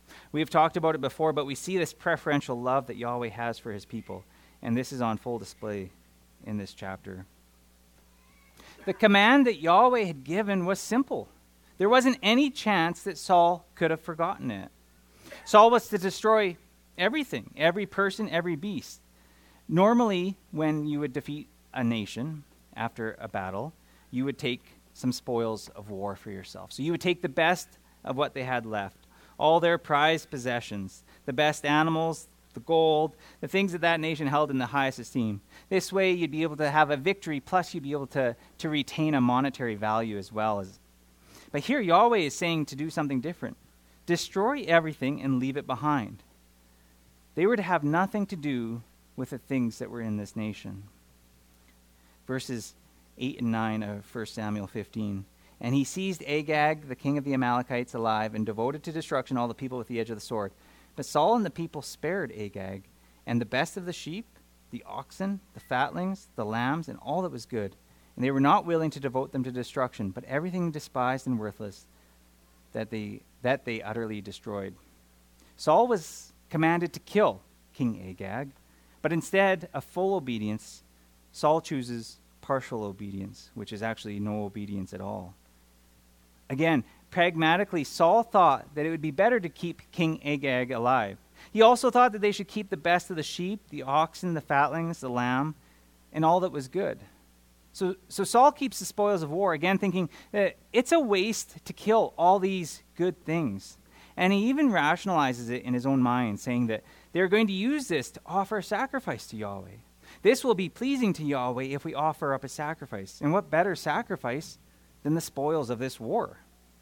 We have talked about it before, but we see this preferential love that Yahweh has for his people, and this is on full display in this chapter. The command that Yahweh had given was simple. There wasn't any chance that Saul could have forgotten it. Saul was to destroy everything, every person, every beast. Normally, when you would defeat a nation after a battle, you would take some spoils of war for yourself. So you would take the best of what they had left, all their prized possessions, the best animals, the gold, the things that that nation held in the highest esteem. This way, you'd be able to have a victory, plus you'd be able to retain a monetary value as well. But here, Yahweh is saying to do something different. Destroy everything and leave it behind. They were to have nothing to do with the things that were in this nation. Verses 8 and 9 of 1 Samuel 15. And he seized Agag, the king of the Amalekites, alive, and devoted to destruction all the people with the edge of the sword. But Saul and the people spared Agag, and the best of the sheep, the oxen, the fatlings, the lambs, and all that was good. And they were not willing to devote them to destruction, but everything despised and worthless that they utterly destroyed. Saul was commanded to kill King Agag, but instead of full obedience, Saul chooses partial obedience, which is actually no obedience at all. Again, pragmatically, Saul thought that it would be better to keep King Agag alive. He also thought that they should keep the best of the sheep, the oxen, the fatlings, the lamb, and all that was good. So Saul keeps the spoils of war, again thinking that it's a waste to kill all these good things. And he even rationalizes it in his own mind, saying that they're going to use this to offer a sacrifice to Yahweh. This will be pleasing to Yahweh if we offer up a sacrifice. And what better sacrifice than the spoils of this war?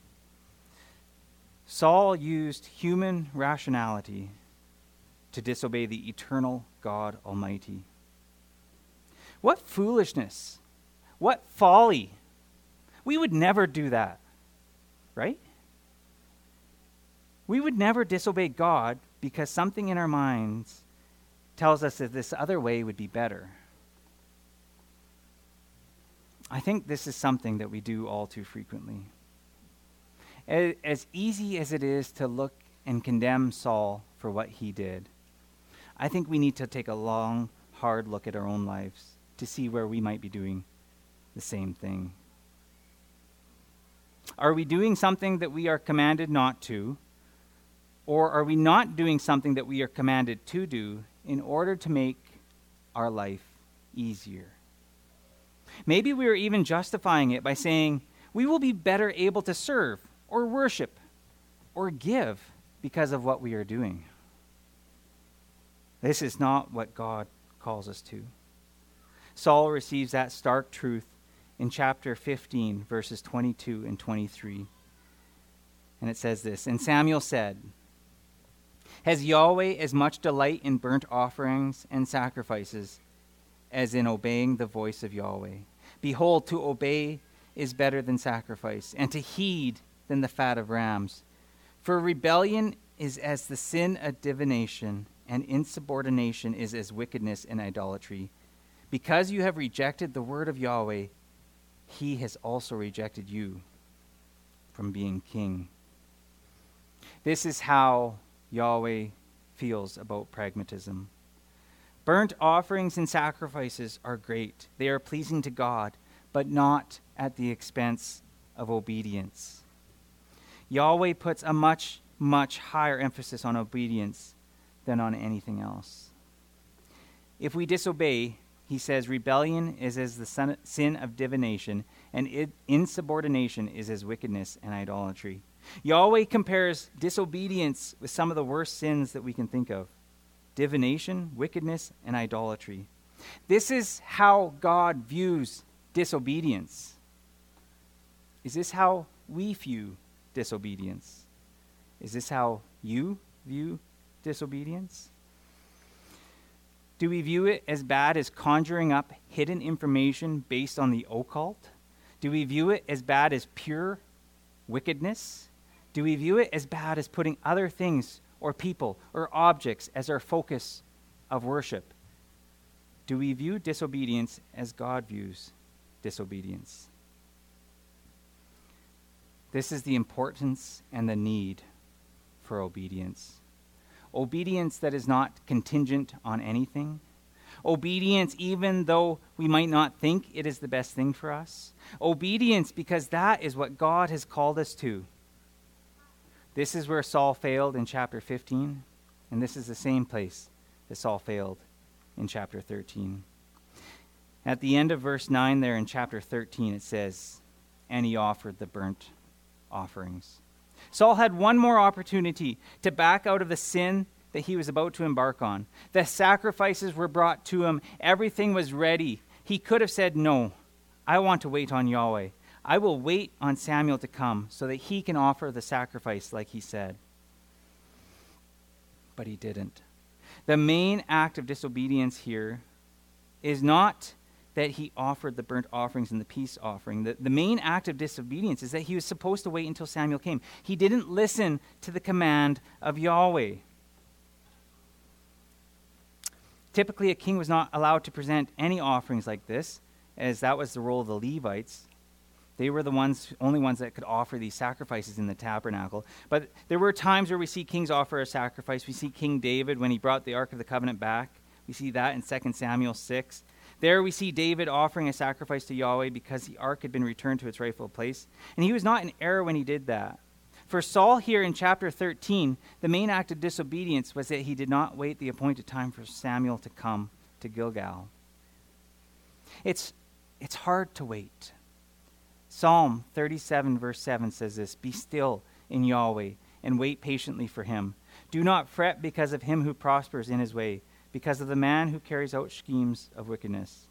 Saul used human rationality to disobey the eternal God Almighty. What foolishness! What folly! We would never do that, right? We would never disobey God because something in our minds tells us that this other way would be better. I think this is something that we do all too frequently. As easy as it is to look and condemn Saul for what he did, I think we need to take a long, hard look at our own lives to see where we might be doing the same thing. Are we doing something that we are commanded not to? Or are we not doing something that we are commanded to do in order to make our life easier? Maybe we are even justifying it by saying we will be better able to serve or worship or give because of what we are doing. This is not what God calls us to. Saul receives that stark truth in chapter 15, verses 22 and 23. And it says this, "And Samuel said, 'Has Yahweh as much delight in burnt offerings and sacrifices as in obeying the voice of Yahweh? Behold, to obey is better than sacrifice, and to heed than the fat of rams. For rebellion is as the sin of divination, and insubordination is as wickedness and idolatry. Because you have rejected the word of Yahweh, he has also rejected you from being king.'" This is how Yahweh feels about pragmatism. Burnt offerings and sacrifices are great. They are pleasing to God, but not at the expense of obedience. Yahweh puts a much, much higher emphasis on obedience than on anything else. If we disobey, he says, rebellion is as the sin of divination, and insubordination is as wickedness and idolatry. Yahweh compares disobedience with some of the worst sins that we can think of: divination, wickedness, and idolatry. This is how God views disobedience. Is this how we view disobedience? Is this how you view disobedience? Do we view it as bad as conjuring up hidden information based on the occult? Do we view it as bad as pure wickedness? Do we view it as bad as putting other things or people or objects as our focus of worship? Do we view disobedience as God views disobedience? This is the importance and the need for for obedience. Obedience that is not contingent on anything. Obedience even though we might not think it is the best thing for us. Obedience because that is what God has called us to. This is where Saul failed in chapter 15, and this is the same place that Saul failed in chapter 13. At the end of verse 9 there in chapter 13, it says, "And he offered the burnt offerings." Saul had one more opportunity to back out of the sin that he was about to embark on. The sacrifices were brought to him. Everything was ready. He could have said, "No, I want to wait on Yahweh. I will wait on Samuel to come so that he can offer the sacrifice like he said." But he didn't. The main act of disobedience here is not that he offered the burnt offerings and the peace offering. The main act of disobedience is that he was supposed to wait until Samuel came. He didn't listen to the command of Yahweh. Typically, a king was not allowed to present any offerings like this, as that was the role of the Levites. They were the only ones that could offer these sacrifices in the tabernacle. But there were times where we see kings offer a sacrifice. We see King David when he brought the Ark of the Covenant back. We see that in 2 Samuel 6. There we see David offering a sacrifice to Yahweh because the ark had been returned to its rightful place. And he was not in error when he did that. For Saul here in chapter 13, the main act of disobedience was that he did not wait the appointed time for Samuel to come to Gilgal. It's hard to wait. Psalm 37 verse 7 says this, "Be still in Yahweh and wait patiently for him. Do not fret because of him who prospers in his way, because of the man who carries out schemes of wickedness."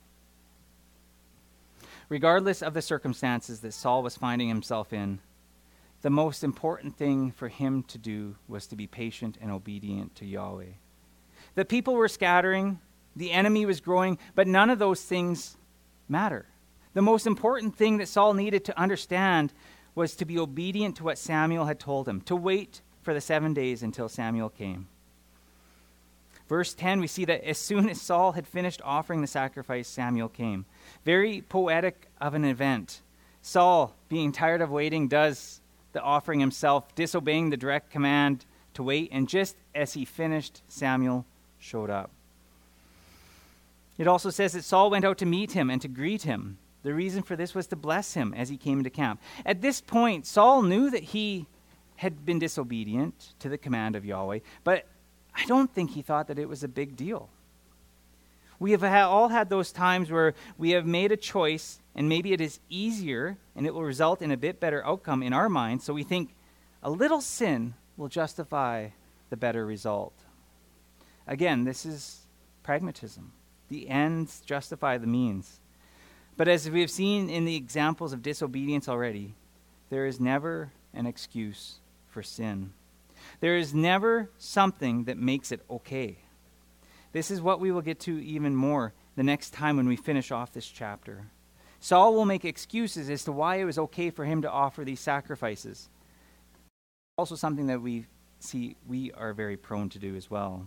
Regardless of the circumstances that Saul was finding himself in, the most important thing for him to do was to be patient and obedient to Yahweh. The people were scattering, the enemy was growing, but none of those things matter. The most important thing that Saul needed to understand was to be obedient to what Samuel had told him, to wait for the 7 days until Samuel came. Verse 10, we see that as soon as Saul had finished offering the sacrifice, Samuel came. Very poetic of an event. Saul, being tired of waiting, does the offering himself, disobeying the direct command to wait, and just as he finished, Samuel showed up. It also says that Saul went out to meet him and to greet him. The reason for this was to bless him as he came into camp. At this point, Saul knew that he had been disobedient to the command of Yahweh, but I don't think he thought that it was a big deal. We have all had those times where we have made a choice, and maybe it is easier, and it will result in a bit better outcome in our minds, so we think a little sin will justify the better result. Again, this is pragmatism. The ends justify the means. But as we have seen in the examples of disobedience already, there is never an excuse for sin. There is never something that makes it okay. This is what we will get to even more the next time when we finish off this chapter. Saul will make excuses as to why it was okay for him to offer these sacrifices. Also something that we see we are very prone to do as well.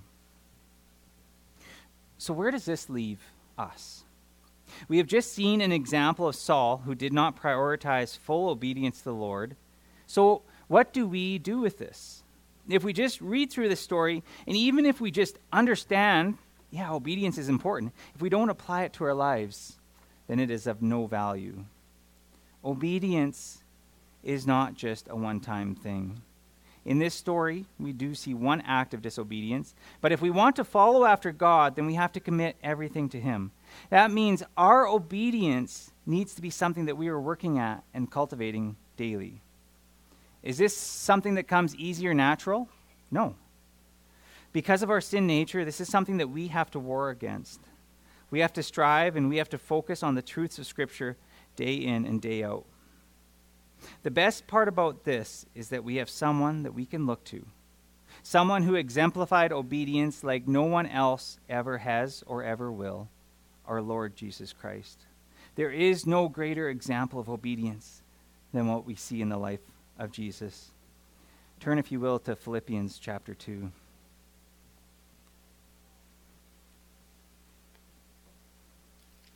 So where does this leave us? We have just seen an example of Saul who did not prioritize full obedience to the Lord. So what do we do with this? If we just read through the story, and even if we just understand, obedience is important, if we don't apply it to our lives, then it is of no value. Obedience is not just a one-time thing. In this story, we do see one act of disobedience, but if we want to follow after God, then we have to commit everything to him. That means our obedience needs to be something that we are working at and cultivating daily. Is this something that comes easy or natural? No. Because of our sin nature, this is something that we have to war against. We have to strive and we have to focus on the truths of Scripture day in and day out. The best part about this is that we have someone that we can look to. Someone who exemplified obedience like no one else ever has or ever will. Our Lord Jesus Christ. There is no greater example of obedience than what we see in the life of Jesus. Turn, if you will, to Philippians chapter 2.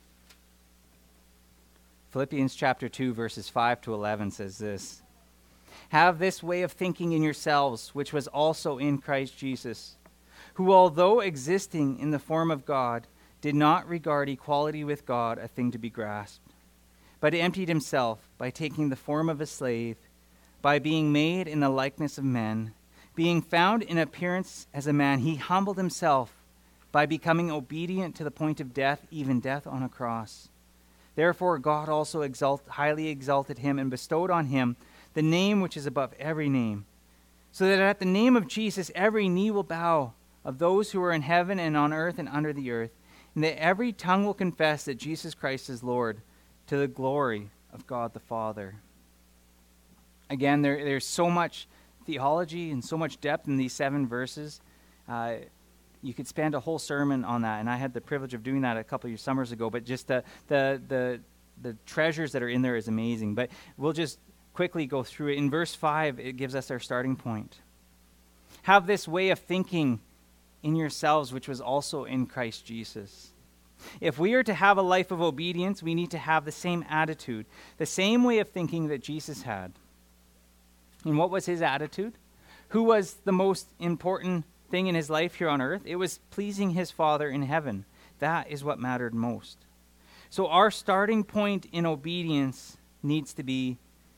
Philippians chapter 2, verses 5 to 11 says this, Have this way of thinking in yourselves, which was also in Christ Jesus, who, although existing in the form of God, did not regard equality with God a thing to be grasped, but emptied himself by taking the form of a slave, by being made in the likeness of men. Being found in appearance as a man, he humbled himself by becoming obedient to the point of death, even death on a cross. Therefore God also highly exalted him and bestowed on him the name which is above every name, so that at the name of Jesus every knee will bow, of those who are in heaven and on earth and under the earth, and that every tongue will confess that Jesus Christ is Lord, to the glory of God the Father. Again, there's so much theology and so much depth in these 7 verses. You could spend a whole sermon on that, and I had the privilege of doing that a couple of summers ago, but just the treasures that are in there is amazing. But we'll just quickly go through it. In verse 5, it gives us our starting point. Have this way of thinking in yourselves, which was also in Christ Jesus. If we are to have a life of obedience, we need to have the same attitude, the same way of thinking that Jesus had. And what was his attitude? Who was the most important thing in his life here on earth? It was pleasing his Father in heaven. That is what mattered most. So our starting point in obedience needs to be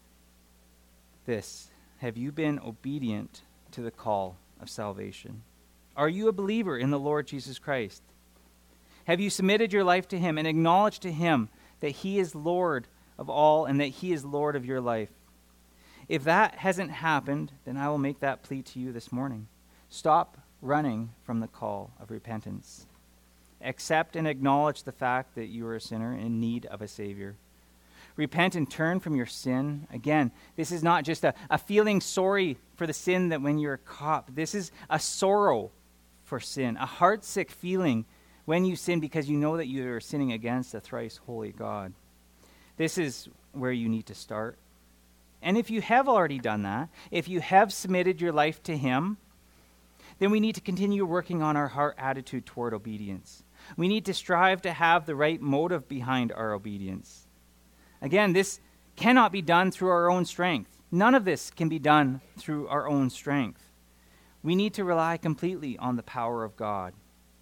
this. Have you been obedient to the call of salvation? Are you a believer in the Lord Jesus Christ? Have you submitted your life to him and acknowledged to him that he is Lord of all and that he is Lord of your life? If that hasn't happened, then I will make that plea to you this morning. Stop running from the call of repentance. Accept and acknowledge the fact that you are a sinner in need of a Savior. Repent and turn from your sin. Again, this is not just a feeling sorry for the sin that when you're caught. This is a sorrow for sin, a heartsick feeling when you sin because you know that you are sinning against a thrice holy God. This is where you need to start. And if you have already done that, if you have submitted your life to him, then we need to continue working on our heart attitude toward obedience. We need to strive to have the right motive behind our obedience. Again, this cannot be done through our own strength. None of this can be done through our own strength. We need to rely completely on the power of God.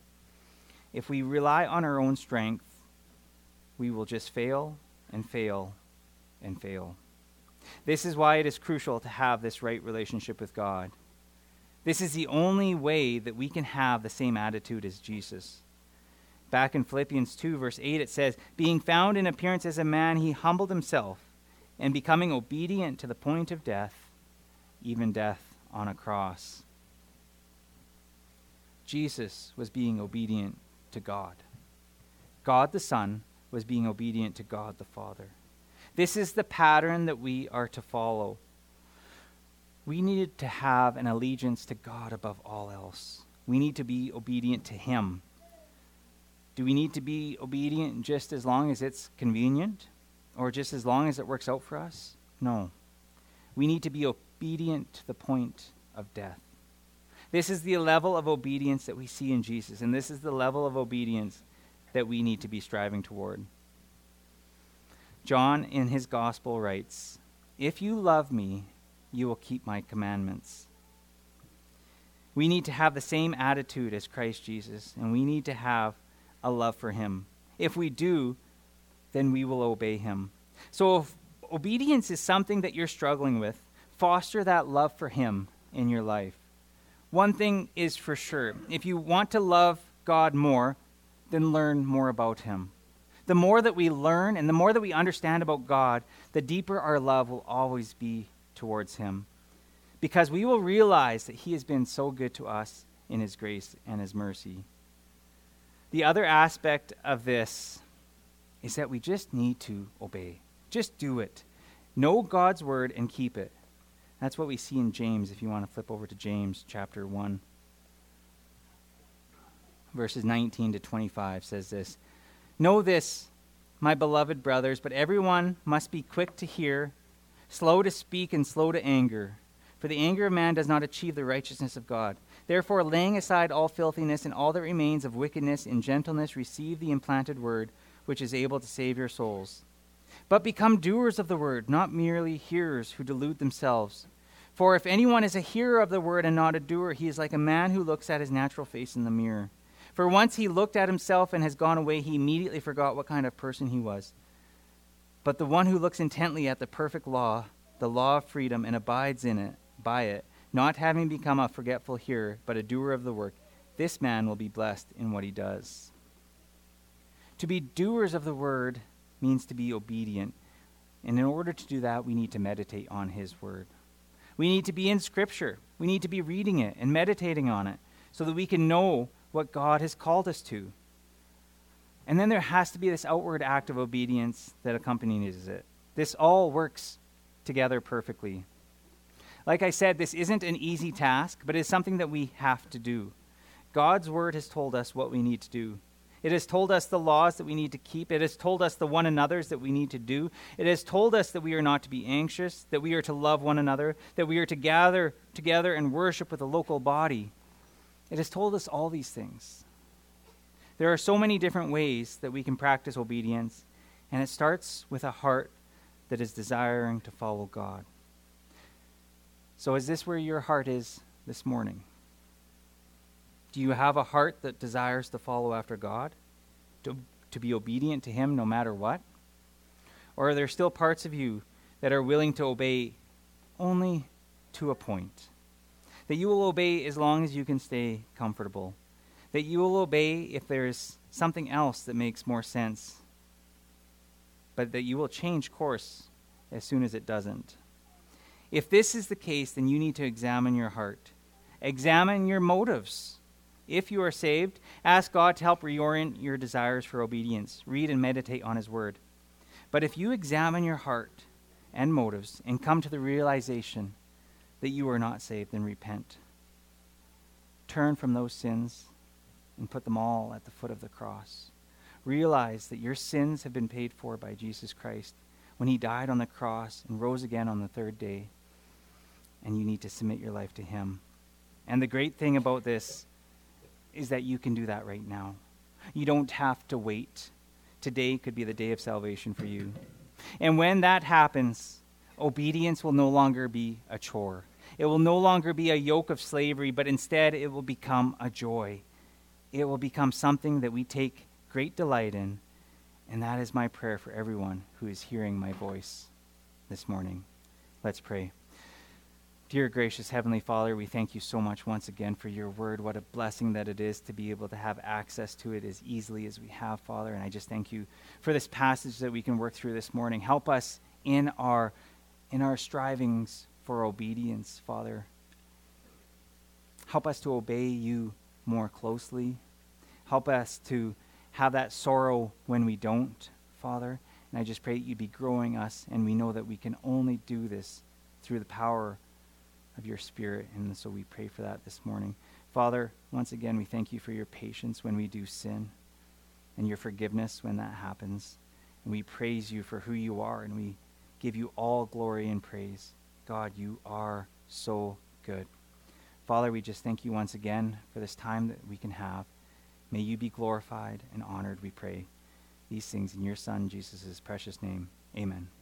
If we rely on our own strength, we will just fail and fail and fail. This is why it is crucial to have this right relationship with God. This is the only way that we can have the same attitude as Jesus. Back in Philippians 2, verse 8, it says, being found in appearance as a man, he humbled himself, and becoming obedient to the point of death, even death on a cross. Jesus was being obedient to God. God the Son was being obedient to God the Father. This is the pattern that we are to follow. We need to have an allegiance to God above all else. We need to be obedient to him. Do we need to be obedient just as long as it's convenient or just as long as it works out for us? No. We need to be obedient to the point of death. This is the level of obedience that we see in Jesus, and this is the level of obedience that we need to be striving toward. John, in his gospel, writes, if you love me, you will keep my commandments. We need to have the same attitude as Christ Jesus, and we need to have a love for him. If we do, then we will obey him. So if obedience is something that you're struggling with, foster that love for him in your life. One thing is for sure, if you want to love God more, then learn more about him. The more that we learn and the more that we understand about God, the deeper our love will always be towards him. Because we will realize that he has been so good to us in his grace and his mercy. The other aspect of this is that we just need to obey. Just do it. Know God's word and keep it. That's what we see in James, if you want to flip over to James chapter 1. Verses 19 to 25 says this, know this, my beloved brothers, but everyone must be quick to hear, slow to speak, and slow to anger. For the anger of man does not achieve the righteousness of God. Therefore, laying aside all filthiness and all that remains of wickedness, in gentleness receive the implanted word, which is able to save your souls. But become doers of the word, not merely hearers who delude themselves. For if anyone is a hearer of the word and not a doer, he is like a man who looks at his natural face in the mirror. For once he looked at himself and has gone away, he immediately forgot what kind of person he was. But the one who looks intently at the perfect law, the law of freedom, and abides in it, by it, not having become a forgetful hearer, but a doer of the work, this man will be blessed in what he does. To be doers of the word means to be obedient. And in order to do that, we need to meditate on his word. We need to be in Scripture. We need to be reading it and meditating on it so that we can know what God has called us to. And then there has to be this outward act of obedience that accompanies it. This all works together perfectly. Like I said, this isn't an easy task, but it's something that we have to do. God's word has told us what we need to do. It has told us the laws that we need to keep. It has told us the one another's that we need to do. It has told us that we are not to be anxious, that we are to love one another, that we are to gather together and worship with a local body. It has told us all these things. There are so many different ways that we can practice obedience, and it starts with a heart that is desiring to follow God. So is this where your heart is this morning? Do you have a heart that desires to follow after God? To be obedient to him no matter what? Or are there still parts of you that are willing to obey only to a point? That you will obey as long as you can stay comfortable. That you will obey if there's something else that makes more sense. But that you will change course as soon as it doesn't. If this is the case, then you need to examine your heart. Examine your motives. If you are saved, ask God to help reorient your desires for obedience. Read and meditate on his word. But if you examine your heart and motives and come to the realization that you are not saved, then repent. Turn from those sins and put them all at the foot of the cross. Realize that your sins have been paid for by Jesus Christ when he died on the cross and rose again on the third day. And you need to submit your life to him. And the great thing about this is that you can do that right now. You don't have to wait. Today could be the day of salvation for you. And when that happens, obedience will no longer be a chore. It will no longer be a yoke of slavery, but instead it will become a joy. It will become something that we take great delight in. And that is my prayer for everyone who is hearing my voice this morning. Let's pray. Dear gracious Heavenly Father, we thank you so much once again for your word. What a blessing that it is to be able to have access to it as easily as we have, Father. And I just thank you for this passage that we can work through this morning. Help us in our strivings for obedience, Father. Help us to obey you more closely. Help us to have that sorrow when we don't, Father. And I just pray that you'd be growing us, and we know that we can only do this through the power of your Spirit, and so we pray for that this morning. Father, once again, we thank you for your patience when we do sin and your forgiveness when that happens. And we praise you for who you are, and we give you all glory and praise. God, you are so good. Father, we just thank you once again for this time that we can have. May you be glorified and honored, we pray. These things in your Son, Jesus' precious name. Amen.